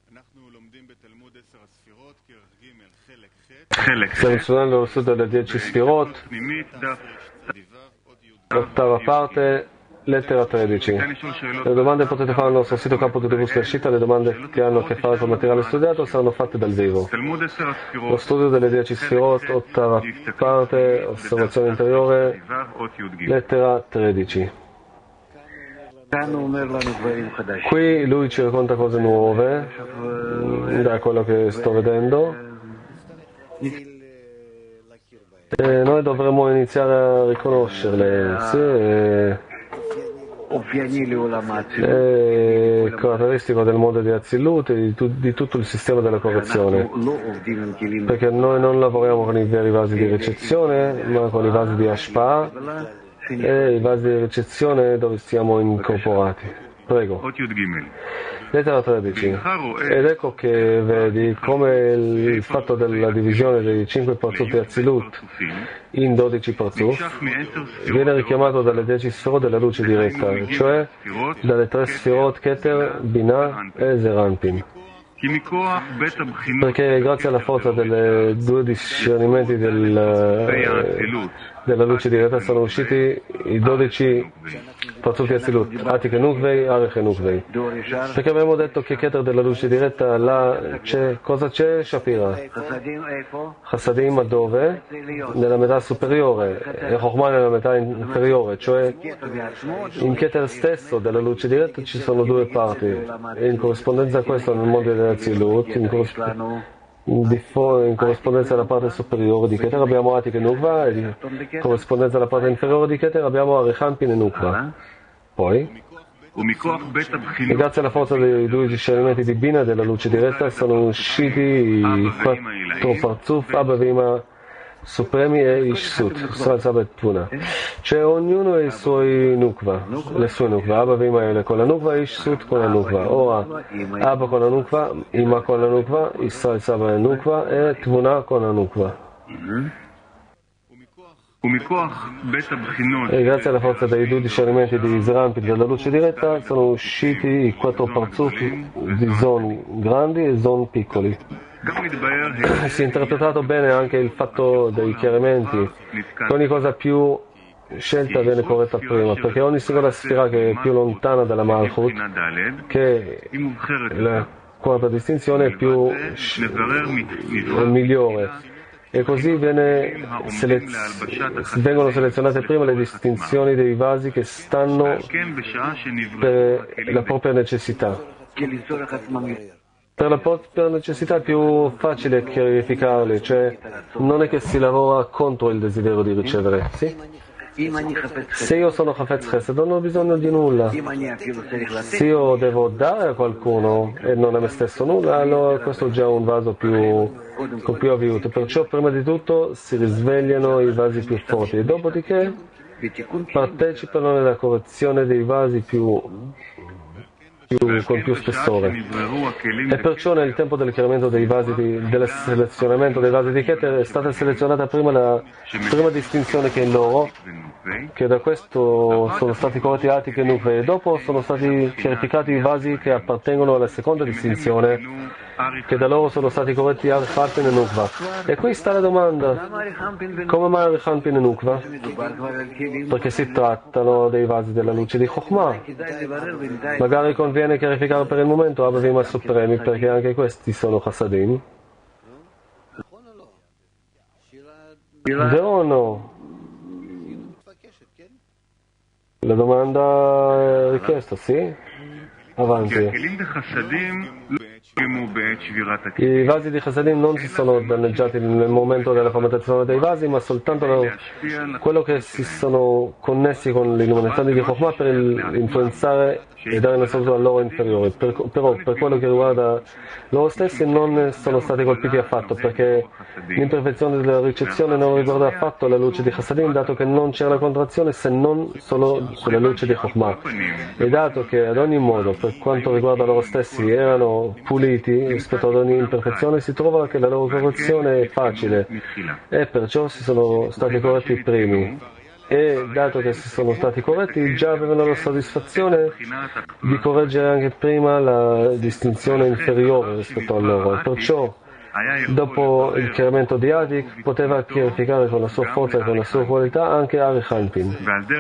Stiamo studiando lo studio delle 10 Sfirot, ottava parte, lettera 13. Le domande potete fare al nostro sito campo di Buscashita, le domande che hanno a che fare con il materiale studiato saranno fatte dal vivo. Lo studio delle 10 Sfirot, ottava parte, osservazione interiore, lettera 13. Qui lui ci racconta cose nuove, da quello che sto vedendo. E noi dovremmo iniziare a riconoscerle, è caratteristico del mondo di Azilut e di tutto il sistema della correzione, perché noi non lavoriamo con i veri vasi di ricezione, ma con i vasi di Ashpa e i vasi di ricezione dove siamo incorporati. Prego. Lettera 13. Ed ecco che vedi come il fatto della divisione dei 5 parzuf di Azilut in 12 parzuf viene richiamato dalle 10 sfirot della luce diretta, cioè dalle 3 sfirot Keter, Binah e Zeranpin. Perché grazie alla forza delle due discernimenti della luce diretta sono usciti i 12 parzuf di Azilut, Atik e Nukvei, Arech e Nukvei. Perché abbiamo detto che Keter della luce diretta, là c'è, cosa c'è? Shapira. Chassadim dove? Nella metà superiore, e Chokhmah nella metà inferiore, cioè in Keter stesso della luce diretta ci sono due parti, e in corrispondenza a questo nel mondo dell'Azilut, in corrispondenza alla parte superiore di Keter abbiamo Atik e Nukva, e in corrispondenza alla parte inferiore di Keter abbiamo Arechanpin e Nukva. Poi, e grazie alla forza dei due discernimenti di Bina della luce diretta sono usciti i 4 parzuf Abba Vima supremi e Ishsut, Sal e Tvuna. Cioè ognuno ha i suoi Nukva, le sue Nukva. Abba Vima con la Nukva, Ishsut con la Nukva. Ora Abba con la Nukva, Ima con la Nukva, Israel Saba e Nukva e Tvuna con la Nukva. E grazie alla forza dei due discernimenti di Zeranpin della luce diretta sono usciti i 4 parzuf di zon grandi e zon piccoli. Si è interpretato bene anche il fatto dei chiarimenti, che ogni cosa più scelta viene corretta prima, perché ogni singola sfera che è più lontana dalla Malchut, che è la quarta distinzione, è più migliore. E così vengono selezionate prima le distinzioni dei vasi che stanno per la propria necessità. Per la propria necessità è più facile chiarificarli, cioè non è che si lavora contro il desiderio di ricevere. Sì? Se io sono Chafetz Chesed non ho bisogno di nulla. Se io devo dare a qualcuno e non a me stesso nulla, allora questo è già un vaso con più aiuto. Perciò prima di tutto si risvegliano i vasi più forti e dopodiché partecipano nella correzione dei vasi con più spessore. E perciò nel tempo del chiarimento dei vasi del selezionamento dei vasi di Keter è stata selezionata prima la prima distinzione che è in loro, che da questo sono stati corretti Atik e Nukve, e dopo sono stati chiarificati i vasi che appartengono alla seconda distinzione, che da loro sono stati corretti Arechanpin e Nukva. E qui sta la domanda: come mai Arechanpin e Nukva? Perché si trattano dei vasi della luce di Chokhmah. Magari conviene chiarificare per il momento Abba Vima Supremi, perché anche questi sono Chassadim. Vero o no? La domanda è richiesta, sì? Avanti. I vasi di Chassadim non si sono danneggiati nel momento della fermentazione dei vasi, ma soltanto quello che si sono connessi con l'illuminazione di Chokhmah per influenzare e dare una salute al loro inferiore. Però per quello che riguarda loro stessi non sono stati colpiti affatto, perché l'imperfezione della ricezione non riguarda affatto la luce di Chassadim, dato che non c'era la contrazione se non solo sulla luce di Chokhmah. E dato che ad ogni modo, per quanto riguarda loro stessi, erano puliti rispetto ad ogni imperfezione, si trova che la loro correzione è facile, e perciò si sono stati corretti i primi. e dato che sono stati corretti già avevano la soddisfazione di correggere anche prima la distinzione inferiore rispetto a loro, e perciò dopo il chiarimento di Adik poteva chiarificare con la sua forza e con la sua qualità anche Arichanpin.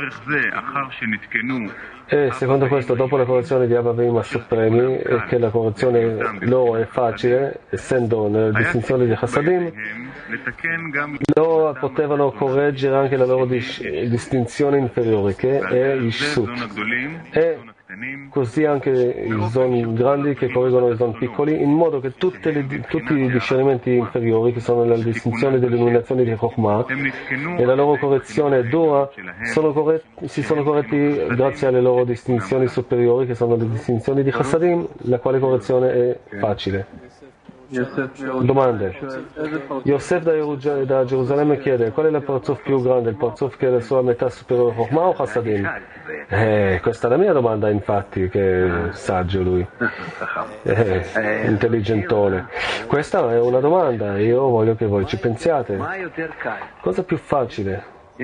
E secondo questo, dopo la correzione di Abavim Supremi, e che la correzione loro è facile, essendo nella distinzione di Chassadim, loro potevano correggere anche la loro distinzione inferiore, che è Yishut. E così anche i zon grandi che correggono i zon piccoli, in modo che tutti i discernimenti inferiori, che sono la distinzione dell'illuminazione di Chokhmah e la loro correzione dura, si sono corretti grazie alle loro distinzioni superiori, che sono le distinzioni di Chassadim, la quale correzione è facile. Domande. Yosef da Gerusalemme chiede: qual è il parzuf più grande, il parzuf che è la sua metà superiore, Chokhmah o Chassadim? Questa è la mia domanda, infatti, che è saggio lui, intelligentone. Questa è una domanda, io voglio che voi ci pensiate. Cosa più facile?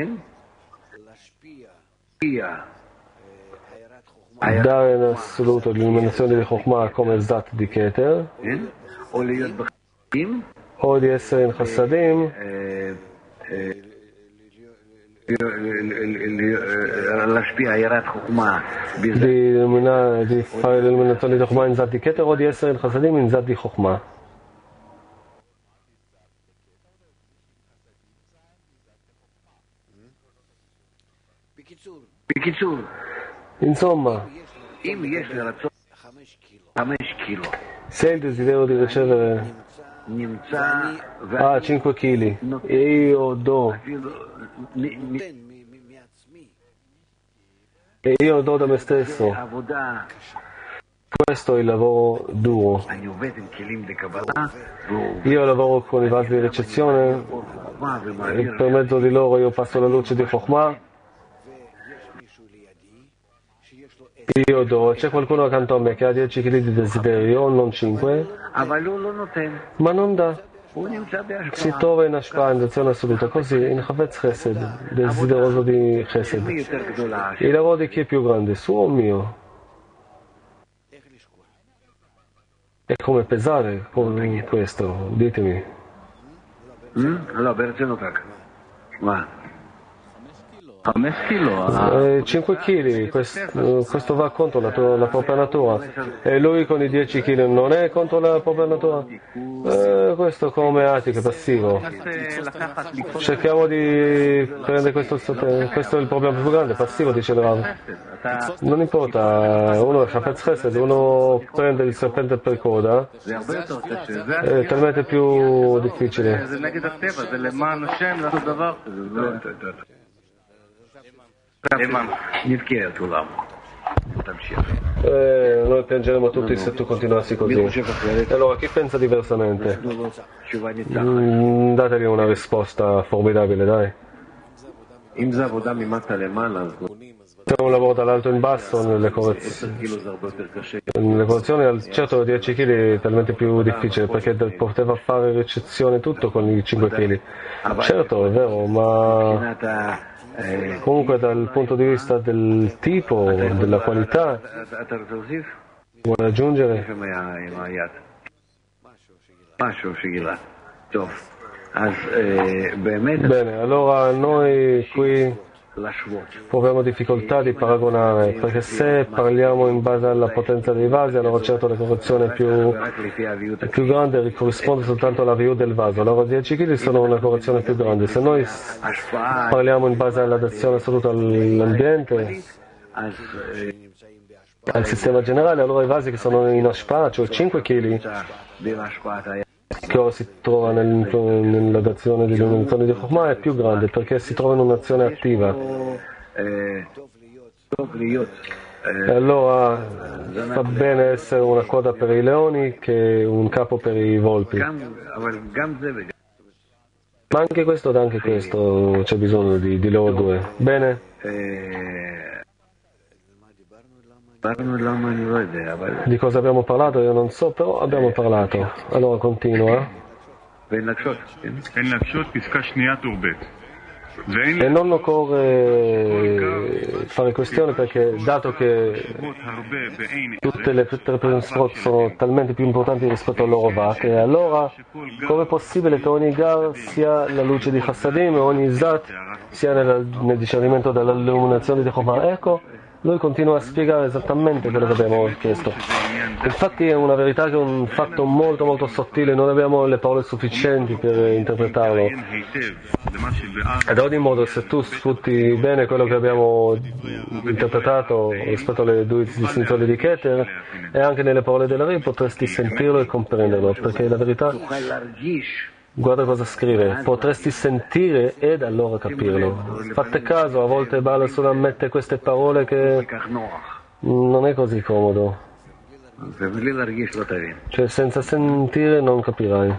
Dare in assoluto l'illuminazione di Chokhmah come Zat di Keter, o di essere in Chassadim, di fare l'illuminazione di Chokhmah in Zat di Keter, o di essere in Chassadim in Zat di Chokhmah. Insomma, se il desiderio di ricevere 5 kg e io do da me stesso, questo è il lavoro duro. Io lavoro con i vasi di ricezione e per mezzo di loro io passo la luce di Chokhmah. Io do, c'è qualcuno accanto a me che ha 10 kg di desiderio, non 5, ma non dà. Si trova in Ashpa, in azione assoluta, così, in Chavetz Chesed, desideroso di Chesed. Il lavoro di chi è più grande, suo o mio? È come pesare con questo, ditemi. 5 kg, questo va contro la propria natura, e lui con i 10 kg non è contro la propria natura. Questo come Atik è passivo. Cerchiamo di prendere questo è il problema più grande, passivo, dice il Rav. Non importa, uno è Chafetz Chesed, uno prende il serpente per coda, è talmente più difficile. Noi piangeremo tutti se tu continuassi così. Allora, chi pensa diversamente? Dategli una risposta formidabile, dai. Se un lavoro dall'alto in basso, nelle correzioni, certo 10 kg è talmente più difficile, perché poteva fare ricezione tutto con i 5 kg. Certo, è vero, ma comunque dal punto di vista del tipo, della qualità, vuole aggiungere? Bene, allora noi qui proviamo difficoltà di paragonare, perché se parliamo in base alla potenza dei vasi, allora certo la correzione più grande corrisponde soltanto alla VU del vaso, allora 10 kg sono una correzione più grande. Se noi parliamo in base all'adazione assoluta all'ambiente, al sistema generale, allora i vasi che sono in Ashpa, cioè 5 kg, che ora si trova nell'adazione dell'illuminazione di Chokhmah, è più grande perché si trova in un'azione attiva. E allora va bene essere una coda per i leoni che un capo per i volpi. Ma anche questo ed anche questo c'è bisogno di loro due. Bene? Di cosa abbiamo parlato io non so, però abbiamo parlato. Allora continua. E non occorre fare questione perché, dato che tutte le Sfirot sono talmente più importanti rispetto al loro Vak, e allora come è possibile che ogni Gar sia la luce di Chassadim e ogni Zat sia nel discernimento dell'illuminazione di Chokhmah? Ecco, lui continua a spiegare esattamente quello che abbiamo chiesto. Infatti è una verità che è un fatto molto molto sottile, non abbiamo le parole sufficienti per interpretarlo. Ad ogni modo, se tu sfrutti bene quello che abbiamo interpretato rispetto alle due distinzioni di Keter e anche nelle parole della Ri, potresti sentirlo e comprenderlo, perché la verità, guarda cosa scrive, potresti sentire ed allora capirlo. Fate caso, a volte Baal solo ammette queste parole che non è così comodo, cioè senza sentire non capirai.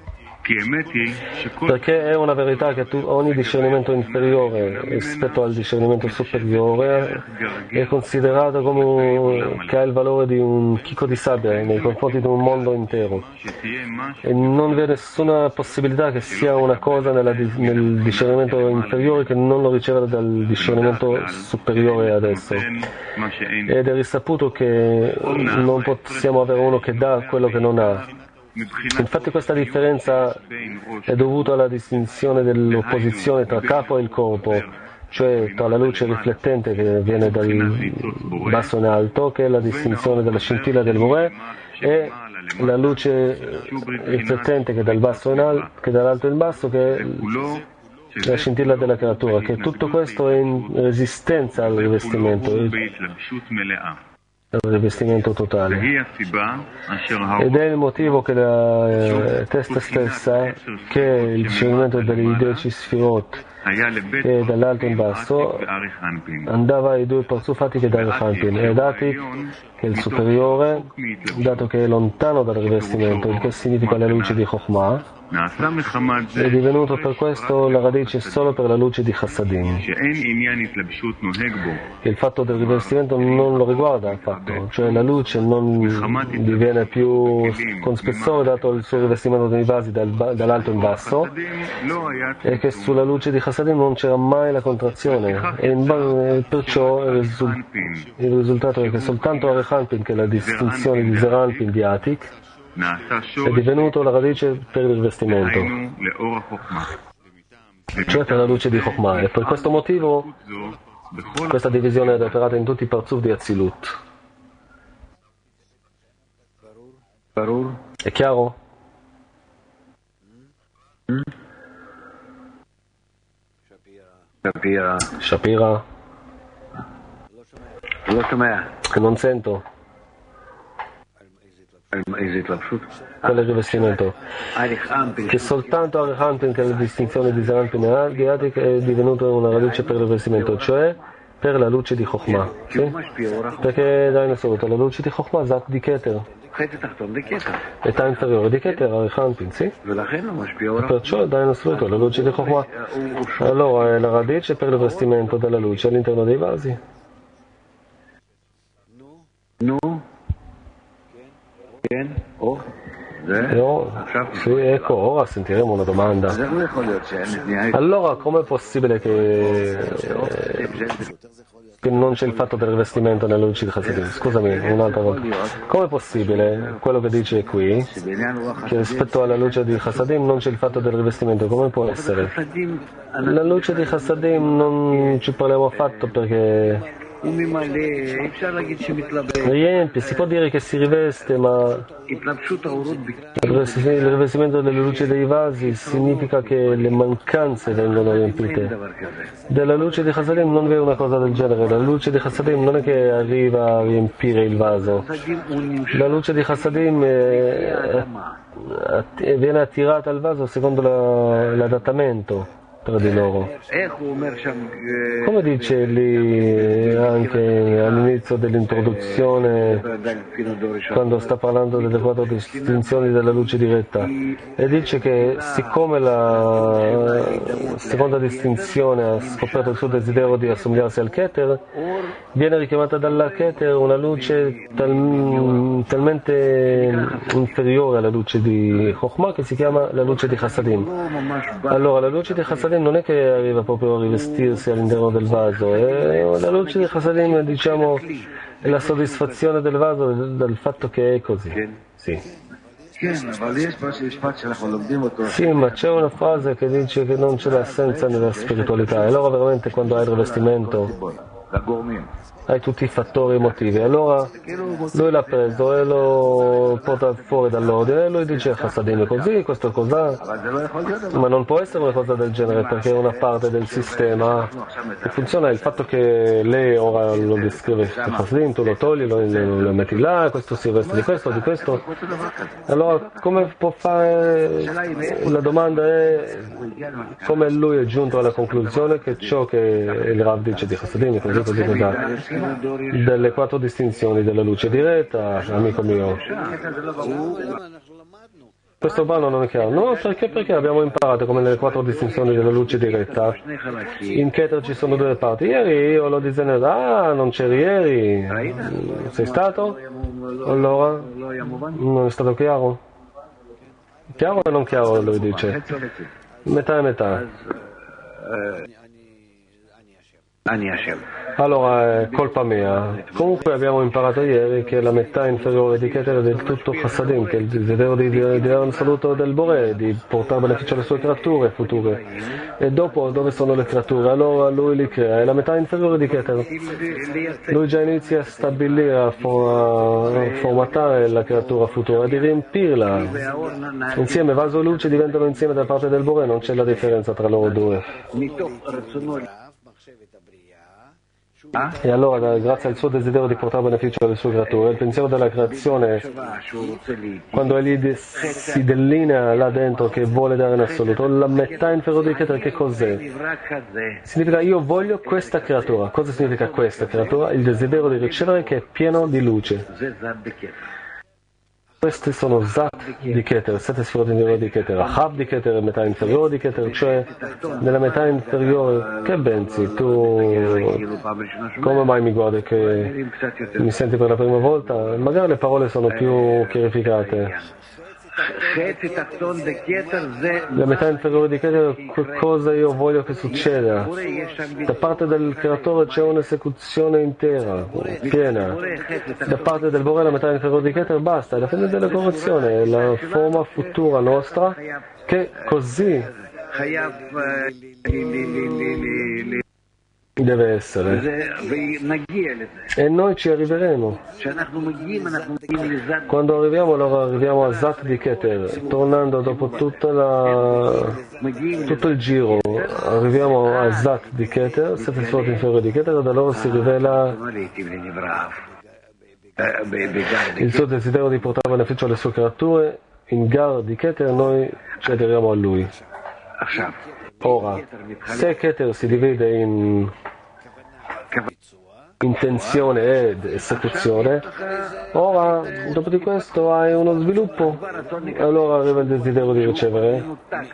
Perché è una verità che ogni discernimento inferiore rispetto al discernimento superiore è considerato come che ha il valore di un chicco di sabbia nei confronti di un mondo intero, e non vi è nessuna possibilità che sia una cosa nel discernimento inferiore che non lo riceva dal discernimento superiore adesso, ed è risaputo che non possiamo avere uno che dà quello che non ha. Infatti questa differenza è dovuta alla distinzione dell'opposizione tra capo e il corpo, cioè tra la luce riflettente che viene dal basso in alto, che è la distinzione della scintilla del Morè, e la luce riflettente che è dal basso in alto, che è dall'alto in basso, che è la scintilla della creatura, che tutto questo è in resistenza al rivestimento totale. Ed è il motivo che la testa stessa, che è il discernimento delle 10 Sfirot, che dall'alto in basso andava ai due parzufati che da Arichanpin, e dati che il superiore, dato che è lontano dal rivestimento, il che significa la luce di Chokhmah, è divenuto per questo la radice solo per la luce di Chassadim. Il fatto del rivestimento non lo riguarda affatto, cioè la luce non diviene più con spessore dato il suo rivestimento dei vasi dall'alto in basso, e che sulla luce di Chassadim non c'era mai la contrazione, e perciò il risultato è che soltanto Arichanpin, che è la distinzione di Zeranpin di Atik, è divenuto la radice per il rivestimento, cioè per la luce di Chokhmah, e per questo motivo questa divisione è operata in tutti i parzuf di Atzilut. È chiaro? Shapira? Che non sento. Qual è il rivestimento? Che soltanto Arichanpin, che è la distinzione di Zeranpin e di Atik, è divenuto una radice per il rivestimento, cioè per la luce di Chokhmah. Sì? Perché dai in assoluto la luce di Chokhmah Zat di Keter, età inferiore di Keter, Arichanpin, sì? E perciò dai in assoluto la luce di Chokhmah allora è la radice per il rivestimento della luce all'interno dei vasi. Sì, ecco, ora sentiremo una domanda. Allora, com'è possibile che non c'è il fatto del rivestimento nella luce di Chassadim? Scusami, un'altra volta. Com'è possibile quello che dice qui, che rispetto alla luce di Chassadim non c'è il fatto del rivestimento? Come può essere? La luce di Chassadim non ci parliamo affatto perché riempie, si può dire che si riveste, ma il rivestimento delle luci dei vasi significa che le mancanze vengono riempite. Della luce di Chassadim non vi è una cosa del genere. La luce di Chassadim non è che arriva a riempire il vaso. La luce di Chassadim viene attirata al vaso secondo l'adattamento tra di loro. Come dice lì anche all'inizio dell'introduzione, quando sta parlando delle 4 distinzioni della luce diretta, e dice che siccome la seconda distinzione ha scoperto il suo desiderio di assomigliarsi al Keter, viene richiamata dalla Keter una luce talmente inferiore alla luce di Chokhmah che si chiama la luce di Chassadim. Allora la luce di Chassadim Chassadim non è che arriva proprio a rivestirsi all'interno del vaso, la luce di Chassadim, diciamo, è la soddisfazione del vaso del fatto che è così. Sì. Sì, ma c'è una frase che dice che non c'è l'assenza nella spiritualità, e allora veramente quando hai il rivestimento hai tutti i fattori emotivi, allora lui l'ha preso e lo porta fuori dall'ordine e lui dice Chassadim è così, questo è cos'ha, ma non può essere una cosa del genere perché è una parte del sistema che funziona. Il fatto che lei ora lo descrive Chassadim, tu lo togli, lo metti là, questo si riveste di questo, allora come può fare? La domanda è come lui è giunto alla conclusione che ciò che il Rav dice di Chassadim è così delle 4 distinzioni della luce diretta, amico mio. Questo brano non è chiaro. No, perché abbiamo imparato come nelle 4 distinzioni della luce diretta. In Keter ci sono 2 parti. Ieri io l'ho disegnato, non c'eri ieri. Sei stato? Allora? Non è stato chiaro? Chiaro o non chiaro, lui dice? Metà e metà. Allora è colpa mia. Comunque abbiamo imparato ieri che la metà inferiore di Keter è del tutto Chassadim, che è il desiderio di dare un saluto del Boré, di portare beneficio alle sue creature future. E dopo dove sono le creature? Allora lui li crea. È la metà inferiore di Keter. Lui già inizia a stabilire, a formatare la creatura futura, di riempirla. Insieme vaso e luce diventano insieme da parte del Boré, non c'è la differenza tra loro due. E allora, grazie al suo desiderio di portare beneficio alle sue creature, il pensiero della creazione, quando egli si delinea là dentro che vuole dare in assoluto, la metà inferiore di Keter che cos'è? Significa io voglio questa creatura. Cosa significa questa creatura? Il desiderio di ricevere che è pieno di luce. Questi sono Zat di Keter, 7 sfere inferiori di Keter, Ahab di Keter, metà inferiore di Keter, cioè nella metà inferiore. Che benzi, tu come mai mi guardi che mi senti per la prima volta? Magari le parole sono più chiarificate. La metà inferiore di Keter, cosa io voglio che succeda? Da parte del creatore c'è un'esecuzione intera, piena. Da parte del Boré la metà inferiore di Keter basta, è la fine della correzione, è la forma futura nostra che così deve essere. E noi ci arriveremo. Quando arriviamo, allora arriviamo a Zat di Keter, tornando dopo tutto il giro, arriviamo a Zat di Keter, 7 sfere inferiori di Keter, e da allora si rivela il suo desiderio di portare beneficio alle sue creature. In Gar di Keter noi ci aderiamo a lui. Ora, se Keter si divide in intenzione ed esecuzione, ora dopo di questo hai uno sviluppo, allora arriva il desiderio di ricevere,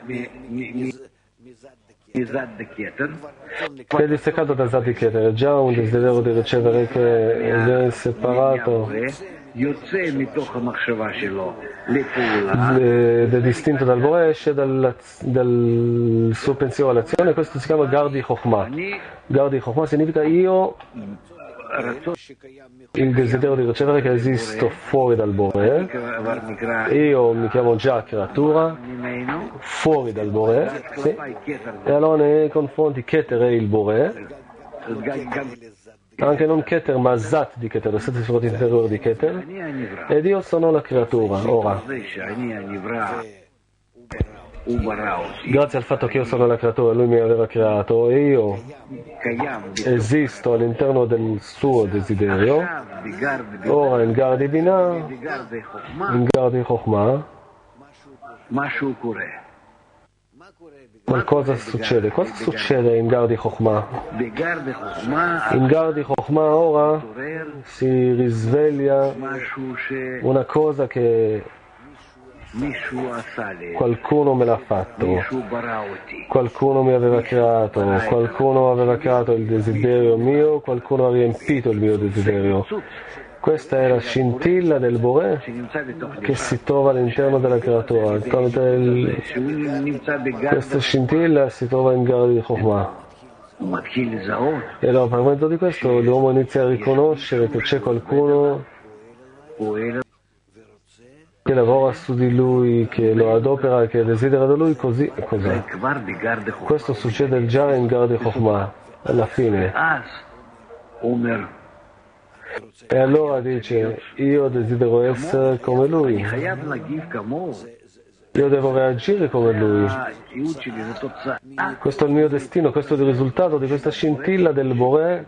che è distaccato da Zat di Keter, è già un desiderio di ricevere che è separato ed è distinto dal Boré, esce dal suo pensiero all'azione. Questo si chiama Gardi Chokhmah. Gardi Chokhmah significa io il desiderio di ricevere che esisto fuori dal Boré, io mi chiamo già creatura fuori dal Boré, sì. E allora nei confronti Keter è il Boré, anche non Keter ma Zat di Keter, le 7 sfere inferiori di Keter, ed io sono la creatura. Ora, grazie al fatto che io sono la creatura, lui mi aveva creato e io esisto all'interno del suo desiderio. Ora in Gar di Binah, in Gar di Chokhmah, qualcosa succede. Cosa succede in Gar di Chokhmah? In Gar di Chokhmah ora si risveglia una cosa che qualcuno me l'ha fatto, qualcuno mi aveva creato, qualcuno aveva creato il desiderio mio, qualcuno ha riempito il mio desiderio. Questa è la scintilla del Boré che si trova all'interno della creatura. Questa scintilla si trova in gara di Chokhmah. E allora per mezzo di questo l'uomo inizia a riconoscere che c'è qualcuno che lavora su di lui, che lo adopera, che desidera da lui, così e così. Questo succede già in gara di Chokhmah, alla fine. E allora dice, io desidero essere come lui, io devo reagire come lui. Questo è il mio destino, questo è il risultato di questa scintilla del Boré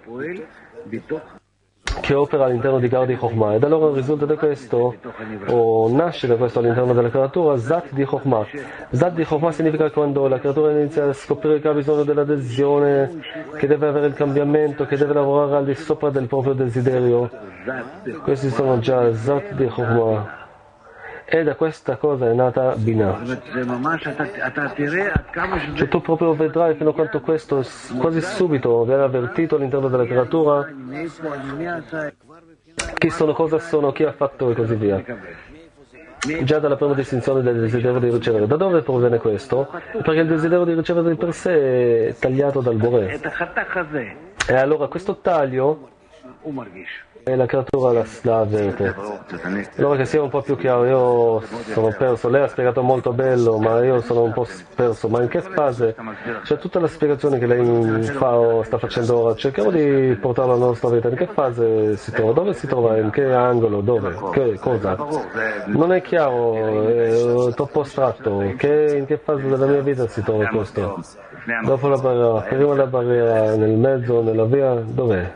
che opera all'interno di gara di Chokhmah. Ed allora risulta da questo, o nasce da questo all'interno della creatura, Zat di Chokhmah. Zat di Chokhmah significa quando la creatura inizia a scoprire che ha bisogno dell'adesione, che deve avere il cambiamento, che deve lavorare al di sopra del proprio desiderio. Questi sono già Zat di Chokhmah. E da questa cosa è nata Binah. Cioè tu proprio vedrai fino a quanto questo quasi subito viene avvertito all'interno della creatura chi sono, cosa sono, chi ha fatto e così via. Già dalla prima distinzione del desiderio di ricevere. Da dove proviene questo? Perché il desiderio di ricevere di per sé è tagliato dal Boré. E allora questo taglio e la creatura la avverte. Allora che sia un po' più chiaro, io sono perso, lei ha spiegato molto bello, ma io sono un po' perso, ma in che fase? C'è tutta la spiegazione che lei fa o sta facendo ora, cerchiamo di portarla alla nostra vita, in che fase si trova, dove si trova, in che angolo, dove, che cosa? Non è chiaro, è troppo astratto, in che fase della mia vita si trova questo? Dopo la barriera, prima la barriera, nel mezzo, nella via, dov'è?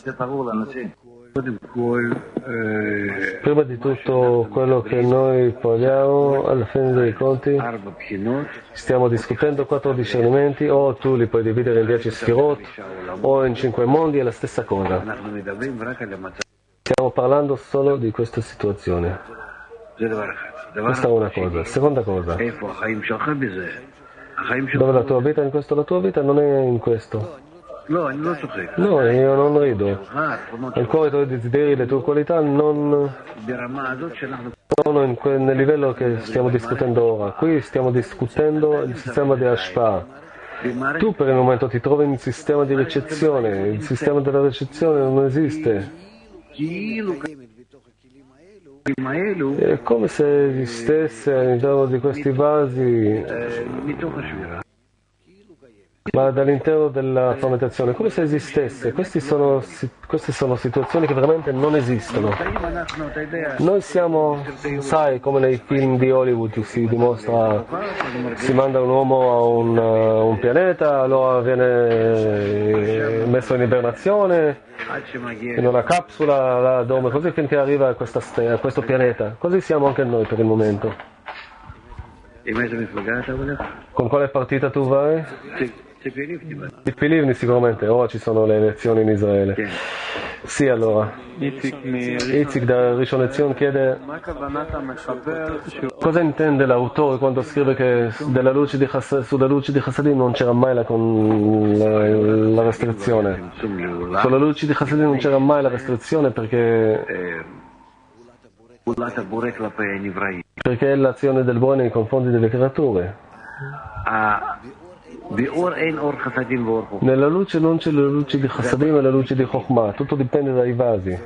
Prima di tutto quello che noi parliamo alla fine dei conti, stiamo discutendo 4 discernimenti, o tu li puoi dividere in 10 sfirot o in 5 mondi, è la stessa cosa. Stiamo parlando solo di questa situazione. Questa è una cosa. Seconda cosa, dove la tua vita è in questo? La tua vita non è in questo. No, io non rido. Ancora i tuoi desideri, le tue qualità non sono nel livello che stiamo discutendo ora. Qui stiamo discutendo il sistema di Ashpa. Tu per il momento ti trovi in un sistema di ricezione. Il sistema della ricezione non esiste. È come se esistesse all'interno di questi vasi, ma dall'interno della fermentazione, come se esistesse. Queste sono situazioni che veramente non esistono. Noi siamo, sai, come nei film di Hollywood si dimostra, si manda un uomo a un pianeta, allora viene messo in ibernazione, in una capsula, là dorme così finché arriva a questo pianeta. Così siamo anche noi per il momento. Con quale partita tu vai? Di Filivni sicuramente, ora ci sono le elezioni in Israele. Sì, allora. Itzik da Rishon LeZion chiede cosa intende l'autore quando scrive che sulla luce di Chassadim non c'era mai la restrizione. Sulla luce di Chassadim non c'era mai la restrizione perché è l'azione del Boré nei confronti delle creature. Nella luce non c'è la luce di Chassadim e la luce di Chokhmah, tutto dipende dai vasi.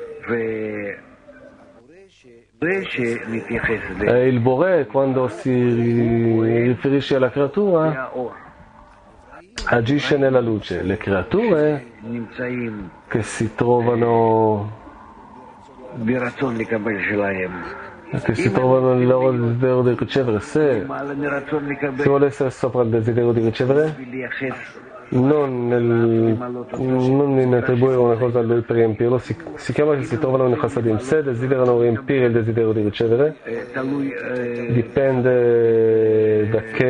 E il Boré, quando si riferisce alla creatura, agisce nella luce. Le creature che si trovano nel loro desiderio di ricevere, se vuole essere sopra il desiderio di ricevere, non in attribuire una cosa a lui per riempirlo, si chiama che si trovano in Chassadim. Se desiderano riempire il desiderio di ricevere, dipende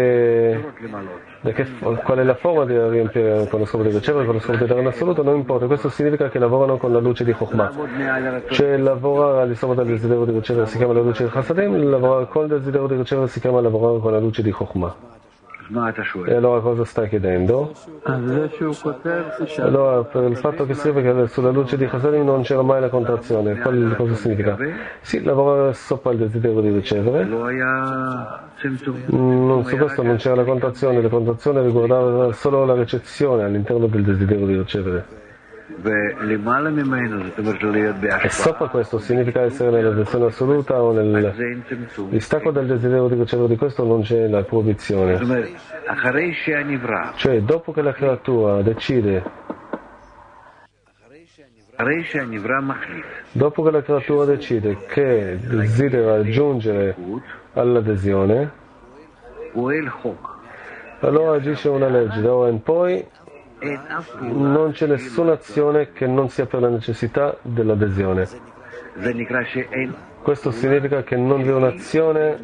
qual è la forma di riempire con lo scopo di ricevere, con lo scopo di dare in assoluto, non importa. Questo significa che lavorano con la luce di Chokhmah. Cioè lavorare al di sopra del desiderio di ricevere si chiama la luce di Chassadim, lavorare con il desiderio di ricevere si chiama lavorare con la luce di Chokhmah. E allora cosa stai chiedendo? Allora, per il fatto che scrive che sulla luce di Chassadim non c'era mai la contrazione, cosa significa? Sì, lavorava sopra il desiderio di ricevere. Su questo non c'era la contrazione riguardava solo la ricezione all'interno del desiderio di ricevere. E sopra questo significa essere nella direzione assoluta o nel distacco del desiderio di ricevere di questo non c'è la proibizione. Cioè, dopo che la creatura decide, che desidera giungere all'adesione, allora agisce una legge, da ora in poi non c'è nessuna azione che non sia per la necessità dell'adesione. Questo significa che non vi è un'azione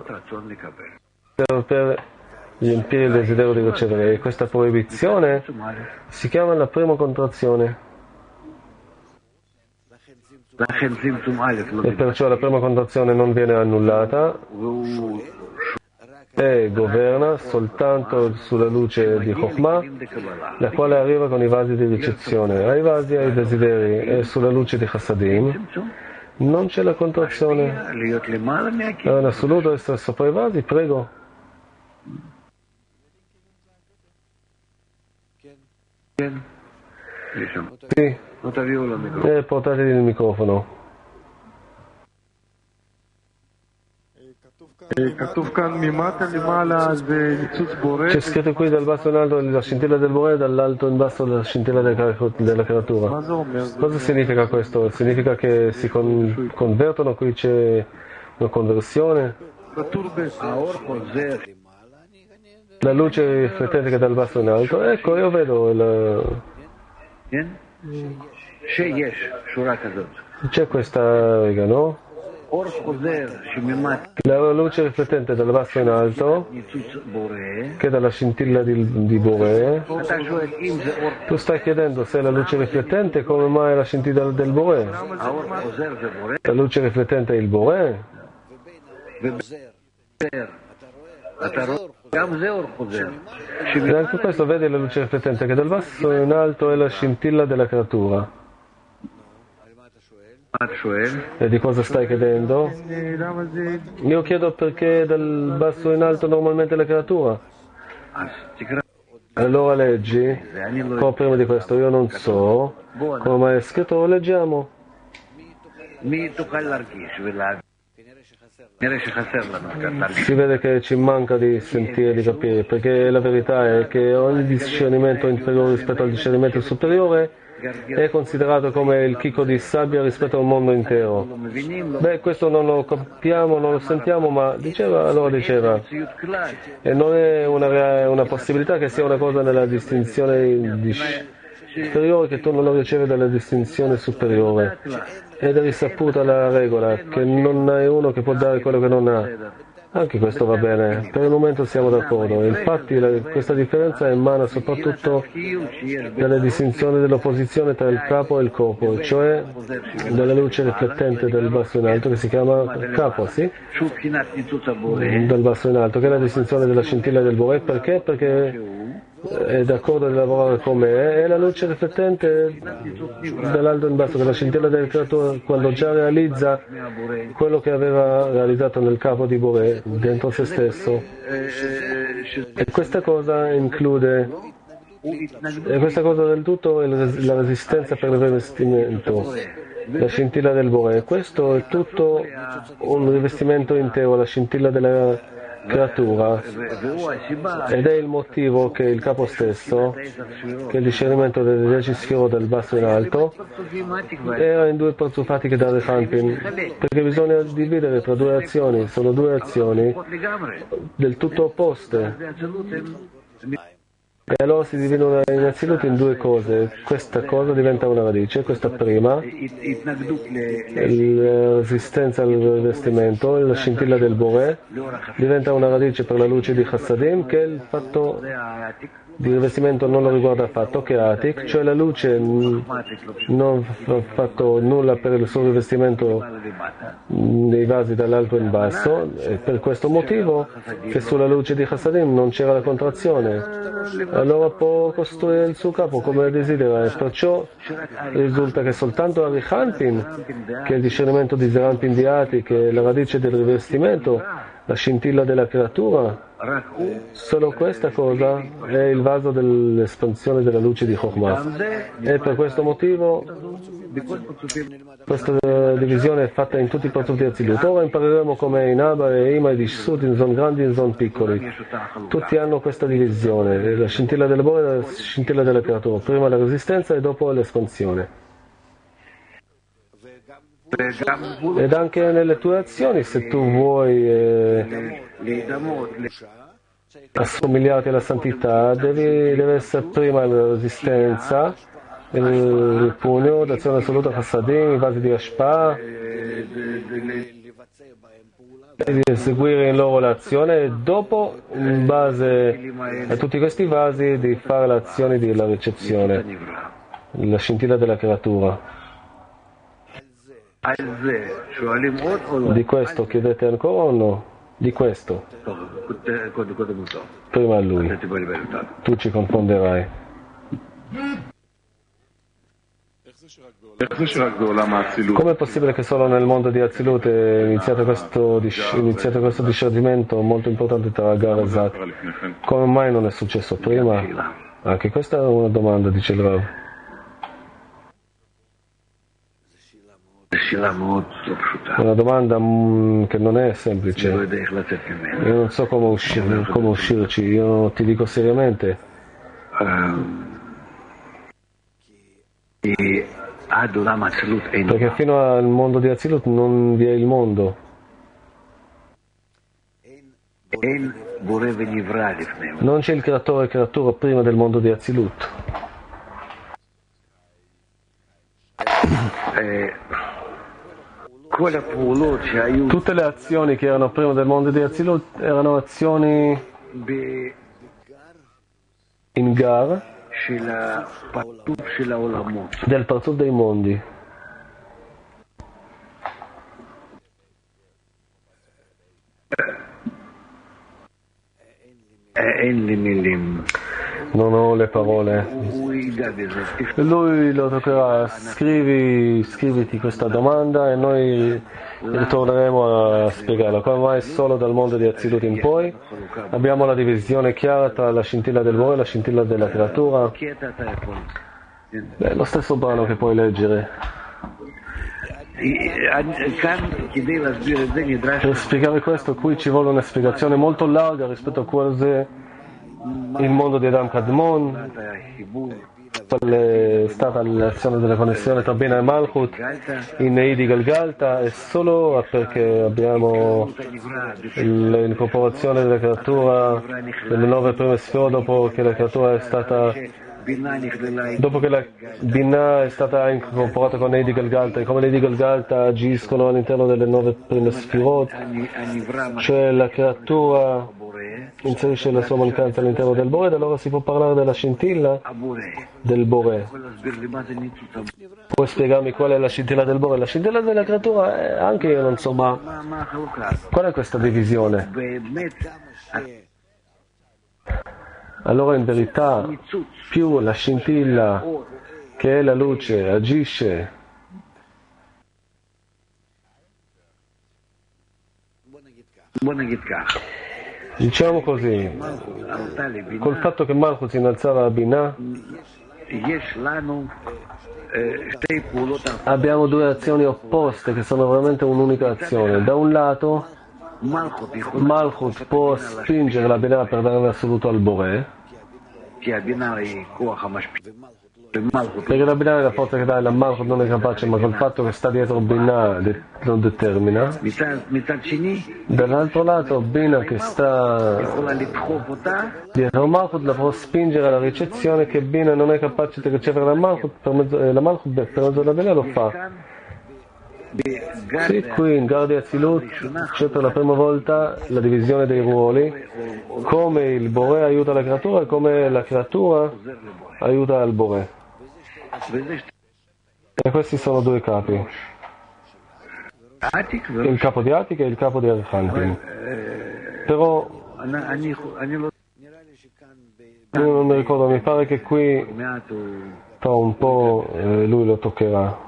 per riempire il desiderio di ricevere, e questa proibizione si chiama la prima contrazione. E perciò la prima contrazione non viene annullata e governa soltanto sulla luce di Chokhmah, la quale arriva con i vasi di ricezione, ai vasi e ai desideri, e sulla luce di Chassadim non c'è la contrazione. Allora, in assoluto essere sopra i vasi, prego. Sì, portatevi il microfono. C'è scritto qui dal basso in alto la scintilla del Boré, dall'alto in basso la scintilla della creatura. Cosa significa questo? Significa che si convertono, qui c'è una conversione? La luce riflettente che dal basso in alto, ecco, io vedo c'è questa riga, no? La luce riflettente dal basso in alto, che è dalla scintilla di Boré. Tu stai chiedendo se è la luce riflettente, come mai è la scintilla del Boré? La luce riflettente è il Boré? E anche questo vedi la luce riflettente che dal basso in alto è la scintilla della creatura. E di cosa stai chiedendo? Io chiedo perché dal basso in alto normalmente è la creatura. Allora leggi, come prima di questo io non so, come mai è scritto, leggiamo. Si vede che ci manca di sentire, di capire, perché la verità è che ogni discernimento inferiore rispetto al discernimento superiore è considerato come il chicco di sabbia rispetto al mondo intero. Beh, questo non lo capiamo, non lo sentiamo, ma diceva, e non è una possibilità che sia una cosa nella distinzione inferiore che tu non lo ricevi dalla distinzione superiore. Ed è risaputa la regola che non hai uno che può dare quello che non ha. Anche questo va bene, per il momento siamo d'accordo. Infatti questa differenza emana soprattutto dalla distinzione dell'opposizione tra il capo e il corpo, cioè dalla luce riflettente del basso in alto, che si chiama capo, sì? Del basso in alto, che è la distinzione della scintilla del Boré. Perché? Perché è d'accordo di lavorare con me, e la luce riflettente dall'alto in basso, della scintilla del creatore, quando già realizza quello che aveva realizzato nel capo di Boré dentro se stesso. E questa cosa include, e questa cosa del tutto è la resistenza per il rivestimento, la scintilla del Boré. Questo è tutto un rivestimento intero, la scintilla della creatura, ed è il motivo che il capo stesso, che il discernimento delle 10 sfere del basso in alto, era in due parzufati che dare Hanpin, perché bisogna dividere tra due azioni, sono due azioni del tutto opposte. E allora si dividono innanzitutto in due cose. Questa cosa diventa una radice, questa prima, la resistenza al rivestimento, la scintilla del Boré, diventa una radice per la luce di Chassadim, che è il fatto di rivestimento non lo riguarda affatto, che Atik, cioè la luce non ha fatto nulla per il suo rivestimento dei vasi dall'alto in basso, e per questo motivo che sulla luce di Chassadim non c'era la contrazione, allora può costruire il suo capo come desidera, e perciò risulta che soltanto Arichanpin, che è il discernimento di Zeranpin di Atik, che è la radice del rivestimento, la scintilla della creatura, solo questa cosa è il vaso dell'espansione della luce di Chokhmah, e per questo motivo questa divisione è fatta in tutti i parzufi di Azilut. Ora impareremo come in Abba e Ima e di Shsut, in zon grandi e in zon piccoli. Tutti hanno questa divisione, la scintilla del Bore e la scintilla della creatura, prima la resistenza e dopo l'espansione. Ed anche nelle tue azioni, se tu vuoi assomigliarti alla santità, deve essere prima la resistenza, il pugno, l'azione assoluta Chassadim, i vasi di Ashpa, devi eseguire in loro l'azione e dopo, in base a tutti questi vasi, devi fare l'azione della ricezione, la scintilla della creatura. Di questo chiedete ancora o no? Di questo. Prima a lui. Tu ci confonderai. Come è possibile che solo nel mondo di Azilut è iniziato questo discernimento molto importante tra Agar e Zat? Come mai non è successo prima? Anche questa è una domanda, dice il Rav. Una domanda che non è semplice. Io non so come uscirci, io ti dico seriamente. Perché fino al mondo di Azilut non vi è il mondo. Non c'è il creatore e creatura prima del mondo di Azilut. Tutte le azioni che erano prima del mondo di Azilut erano azioni in Gar del Parzuf dei mondi. Non ho le parole. Lui lo toccherà. Scriviti questa domanda e noi ritorneremo a spiegarla. Come mai solo dal mondo di Azilut in poi abbiamo la divisione chiara tra la scintilla del Bore e la scintilla della creatura? È lo stesso brano che puoi leggere. Per spiegare questo qui ci vuole una spiegazione molto larga rispetto a cos'è il mondo di Adam Kadmon, qual è stata l'azione della connessione tra Bina e Malchut in Neidi Galgalta, e solo perché abbiamo l'incorporazione della creatura delle 9 prime sfere dopo che la creatura è stata la Binah è stata incorporata con Neidi Galgalta, e come Neidi Galgalta agiscono all'interno delle 9 prime sfirot, cioè la creatura inserisce la sua mancanza all'interno del Bore, ed allora si può parlare della scintilla del Bore. Puoi spiegarmi qual è la scintilla del Bore? La scintilla della creatura, anche io non so, ma qual è questa divisione? Allora in verità più la scintilla, che è la luce, agisce diciamo così, col fatto che Malchut si innalzava a Binah, abbiamo due azioni opposte che sono veramente un'unica azione. Da un lato Malchut può spingere la Binah per dare l'assoluto al Bore, perché la Binah è la forza che dà, la Malchut non è capace, ma col fatto che sta dietro Binah lo determina. Dall'altro lato Binah che sta dietro Malchut la può spingere alla ricezione, che Binah non è capace di ricevere la Malchut per mezzo della Binah lo fa. Sì, qui in Gardi Azilut c'è per la prima volta la divisione dei ruoli, come il Boré aiuta la creatura e come la creatura aiuta il Boré. E questi sono due capi, il capo di Atik e il capo di Archantim. Però io non mi ricordo, mi pare che qui tra un po' lui lo toccherà.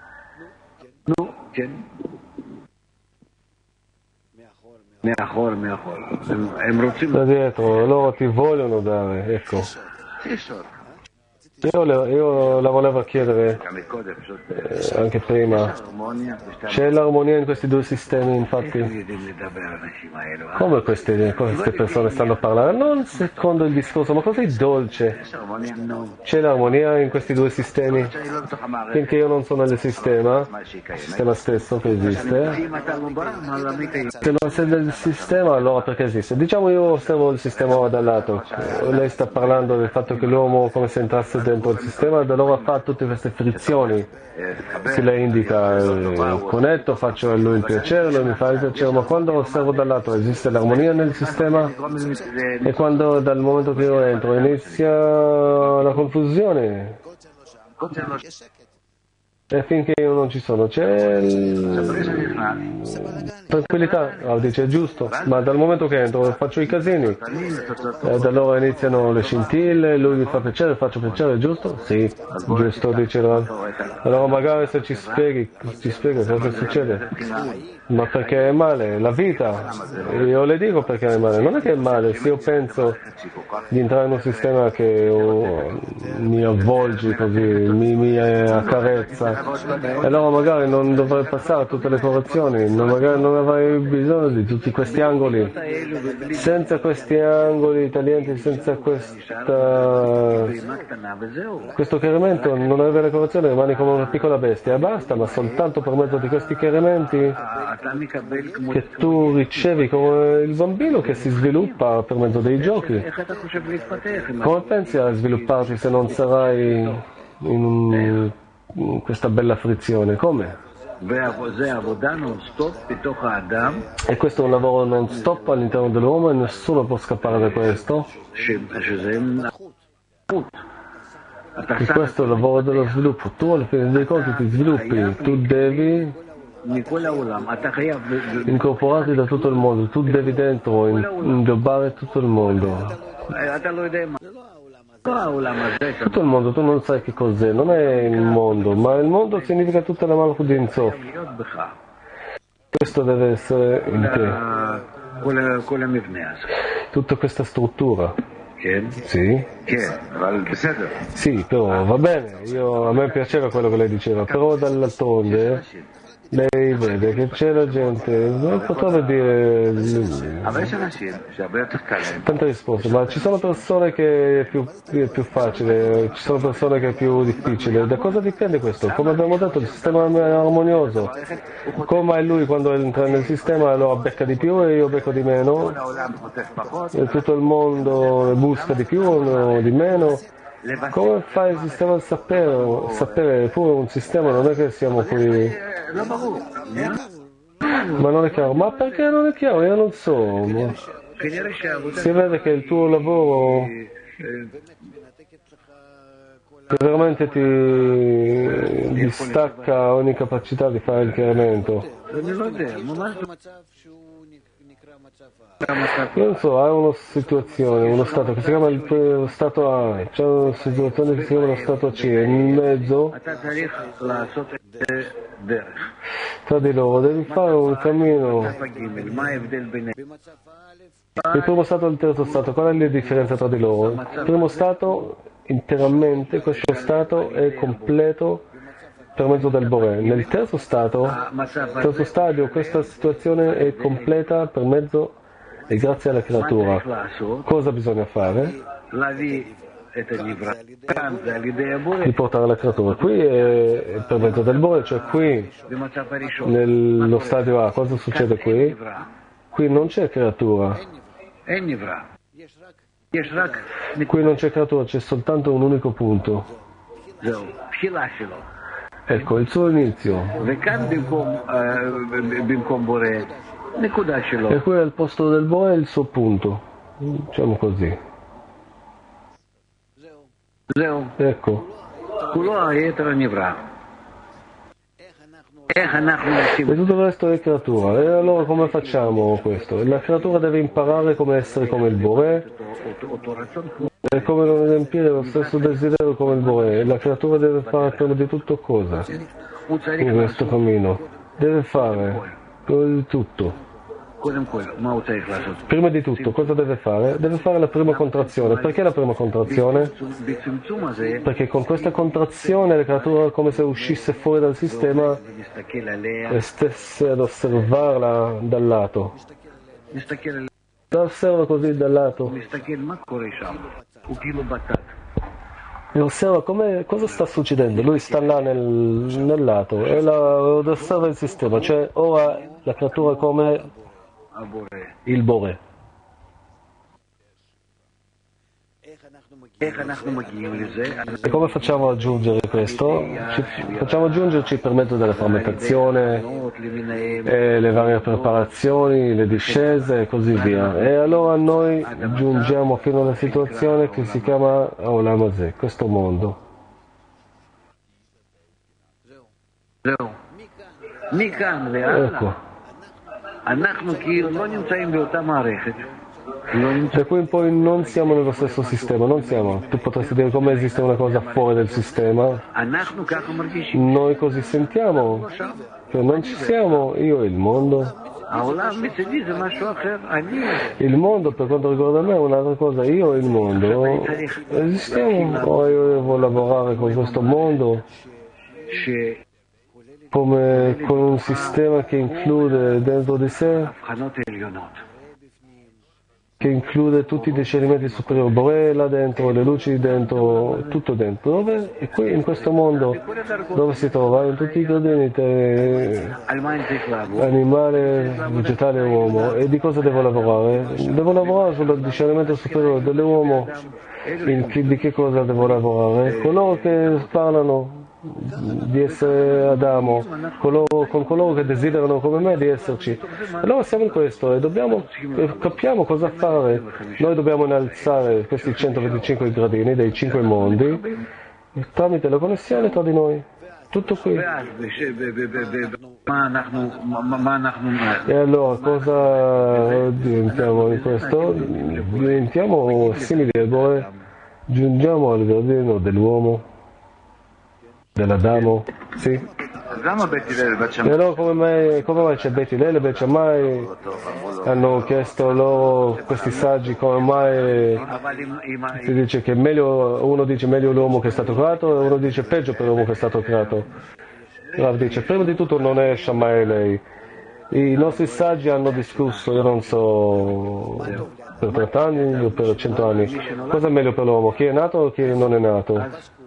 Da dietro, loro ti vogliono dare, ecco. Io la volevo chiedere anche prima, c'è l'armonia in questi due sistemi, infatti? Come queste persone stanno parlando? Non secondo il discorso, ma così dolce. C'è l'armonia in questi due sistemi? Finché io non sono nel sistema stesso che esiste. Se non sei nel sistema, allora perché esiste? Diciamo io osservo il sistema da lato. Lei sta parlando del fatto che l'uomo come se entrasse dentro il sistema, da allora fa tutte queste frizioni. Se lei indica il conetto, faccio a lui il piacere, lui mi fa il piacere, ma quando osservo dal lato esiste l'armonia nel sistema? E quando dal momento che io entro inizia la confusione? E finché io non ci sono c'è tranquillità, dice è giusto, ma dal momento che entro faccio i casini, da allora iniziano le scintille, lui mi fa piacere, faccio piacere, è giusto? Sì, giusto, dice Rav. Allora magari se ci spieghi cosa succede, ma perché è male, la vita, io le dico perché è male, non è che è male, se io penso di entrare in un sistema che mi avvolge così, mi accarezza, e allora magari non dovrei passare tutte le correzioni, magari non avrei bisogno di tutti questi angoli. Senza questi angoli taglienti, senza questo chiarimento non avere le correzioni, rimani come una piccola bestia e basta, ma soltanto per mezzo di questi chiarimenti che tu ricevi come il bambino che si sviluppa per mezzo dei giochi. Come pensi a svilupparti se non sarai in questa bella frizione? Come? E questo è un lavoro non stop all'interno dell'uomo e nessuno può scappare da questo. E questo è il lavoro dello sviluppo. Tu alla fine dei conti ti sviluppi, tu devi incorporarti da tutto il mondo, tu devi dentro inglobare tutto il mondo. Tutto il mondo, tu non sai che cos'è, non è il mondo, ma il mondo significa tutta la Malchut di Ein Sof. Questo deve essere in te. Tutta questa struttura. Sì? Sì, però va bene, a me piaceva quello che lei diceva, però dall'altronde lei vede che c'è la gente, potrebbe dire tante risposte, ma ci sono persone che è più facile, ci sono persone che è più difficile. Da cosa dipende questo? Come abbiamo detto, il sistema è armonioso. Come lui quando entra nel sistema lo becca di più e io becco di meno, e tutto il mondo busca di più o di meno. Come fa il sistema a sapere pure un sistema, non è che siamo qui. Ma non è chiaro, ma perché non è chiaro? Io non so. Si vede che il tuo lavoro che veramente ti distacca ogni capacità di fare il chiarimento. Io non so, hai una situazione, uno stato che si chiama lo stato A, c'è una situazione che si chiama lo stato C, e in mezzo tra di loro devi fare un cammino. Il primo stato e il terzo stato, qual è la differenza tra di loro? Il primo stato, interamente, questo stato è completo per mezzo del Boré. Nel terzo stadio, questa situazione è completa per mezzo e grazie alla creatura. Cosa bisogna fare? Di portare la creatura. Qui è per mezzo del Boré, cioè qui nello stadio A, cosa succede qui? Qui non c'è creatura. Qui non c'è creatura, c'è soltanto un unico punto. Ecco, il suo inizio. E qui al posto del Bore è il suo punto, diciamo così. Ecco. E tutto il resto è creatura. E allora come facciamo questo? La creatura deve imparare come essere come il Bore e come non riempire lo stesso desiderio come il Bore. La creatura deve fare prima di tutto cosa? In questo cammino. Deve fare prima di tutto. Prima di tutto, cosa deve fare? Deve fare la prima contrazione. Perché la prima contrazione? Perché con questa contrazione la creatura, come se uscisse fuori dal sistema e stesse ad osservarla dal lato. La osserva così dal lato. E osserva cosa sta succedendo. Lui sta là nel lato e osserva il sistema. Cioè, ora la creatura come il Bore. E come facciamo a raggiungere questo? Facciamo raggiungerci per mezzo della frammentazione, le varie preparazioni, le discese e così via. E allora noi giungiamo fino alla situazione che si chiama Olam Hazeh, questo mondo. Ecco. Da qui in poi non siamo nello stesso sistema, non siamo. Tu potresti dire come esiste una cosa fuori del sistema. Noi così sentiamo, che non ci siamo, io e il mondo. Il mondo per quanto riguarda me è un'altra cosa, io e il mondo esistiamo. Ora io devo lavorare con questo mondo come con un sistema che include dentro di sé, che include tutti i discernimenti superiori, Bore là dentro, le luci dentro, tutto dentro. Dove? E qui in questo mondo dove si trova? In tutti i gradini, animale, vegetale e uomo. E di cosa devo lavorare? Devo lavorare sul discernimento superiore dell'uomo. Di che cosa devo lavorare? Coloro che parlano di essere Adamo, con coloro che desiderano come me di esserci. Allora siamo in questo e capiamo cosa fare. Noi dobbiamo innalzare questi 125 gradini dei 5 mondi tramite la connessione tra di noi. Tutto qui. E allora cosa diventiamo in questo? Diventiamo simili al Bore, giungiamo al gradino dell'uomo, dell'Adamo, sì. E allora come mai c'è Bet Hillel e Bet Shammai? Hanno chiesto loro, questi saggi, come mai si dice che uno dice meglio l'uomo che è stato creato e uno dice peggio per l'uomo che è stato creato. Rav dice, prima di tutto non è Shammai e lei. I nostri saggi hanno discusso, io non so, per 30 anni o per 100 anni, cosa è meglio per l'uomo, chi è nato o chi non è nato?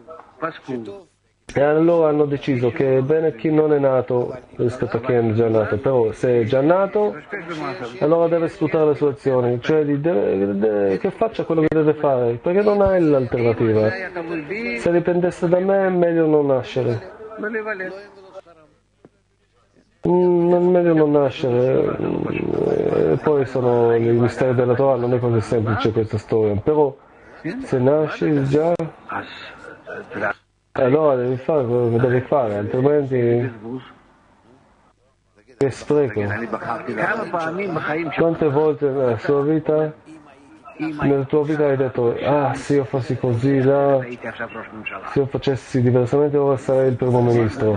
E allora hanno deciso che è bene chi non è nato rispetto a chi è già nato, però se è già nato allora deve sfruttare le sue azioni, cioè che faccia quello che deve fare, perché non ha l'alternativa. Se dipendesse da me è meglio non nascere. Meglio non nascere. Poi sono i misteri della Torah, non è così semplice questa storia, però se nasci già allora devi fare quello che devi fare, altrimenti che spreco. Quante volte nella tua vita hai detto se io fossi così là, se io facessi diversamente ora sarei il primo ministro.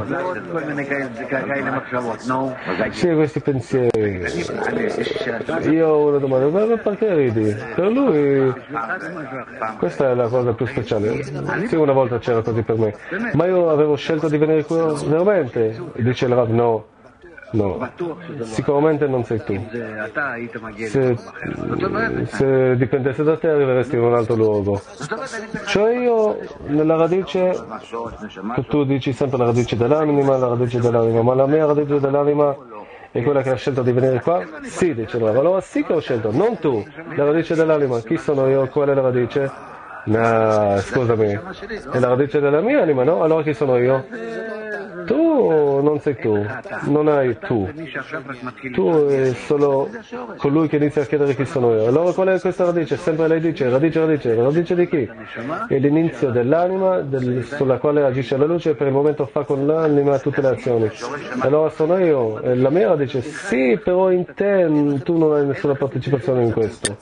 Sì, questi pensieri. Io ho una domanda, ma perché ridi? Per lui questa è la cosa più speciale. Sì, una volta c'era così per me, ma io avevo scelto di venire qui veramente. Dice il Rav, no, sicuramente non sei tu. Se dipendesse da te arriveresti in un altro luogo. Cioè io nella radice, tu dici sempre la radice dell'anima, ma la mia radice dell'anima è quella che ha scelto di venire qua? Sì, dice Rav. Allora sì che ho scelto, non tu. La radice dell'anima, chi sono io? Qual è la radice? No, scusami, è la radice della mia anima, no? Allora chi sono io? non sei tu, non hai tu. Tu è solo colui che inizia a chiedere chi sono io. Allora qual è questa radice? Sempre lei dice, radice di chi? È l'inizio dell'anima sulla quale agisce la luce e per il momento fa con l'anima tutte le azioni. Allora sono io, e la mia radice, sì, però in te tu non hai nessuna partecipazione in questo.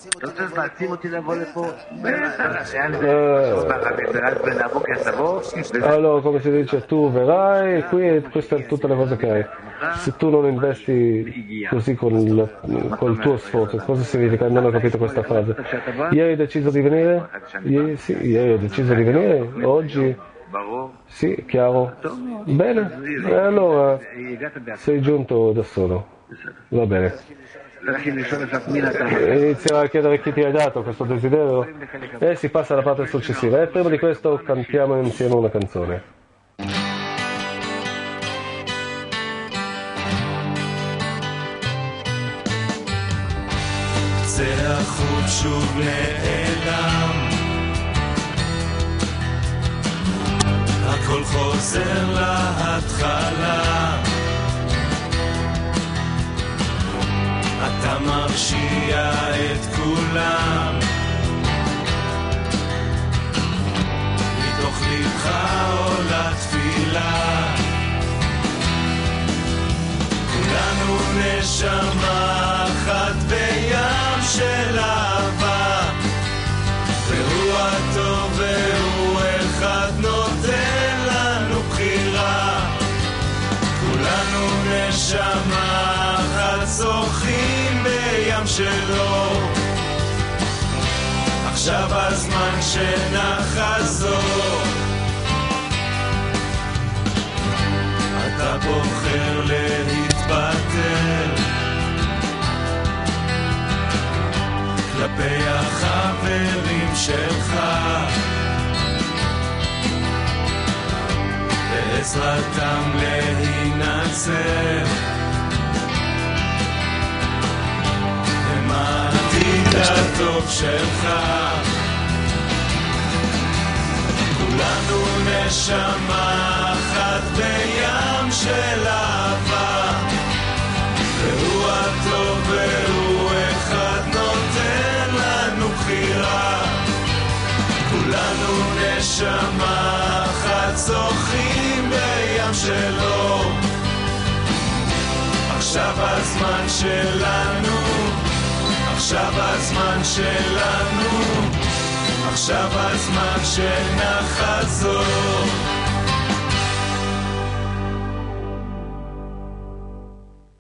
Allora come si dice, tu verrai qui e queste sono tutte le cose che hai. Se tu non investi così col tuo sforzo, cosa significa? Non ho capito questa frase. Ieri hai deciso di venire? Sì, ieri ho deciso di venire, oggi sì, chiaro. Bene, e allora sei giunto da solo. Va bene. Inizierà a chiedere chi ti ha dato questo desiderio e si passa alla parte successiva. E prima di questo cantiamo insieme una canzone. החוט שוב נעלם, הכל חוזר להתחלה, אתה מרשיע את כולם, מתוך לבך עולה תפילה, כולנו נשמה אחת בים של אהבה, והוא הטוב והוא אחד נותן לנו בחירה, כולנו נשמה אחת שוחים בים שלו, עכשיו הזמן שנחזור, אתה בוחר להתפטר כלפי החברים שלך, בעזרתם להינצר, הם העתיד הטוב שלך, כולנו נשמה אחת בים של אהבה, והוא הטוב והוא אחד נותן לנו בחירה, כולנו נשמה אחת שוחים בים שלו, עכשיו הזמן שלנו, עכשיו הזמן שלנו, עכשיו הזמן שנחזור,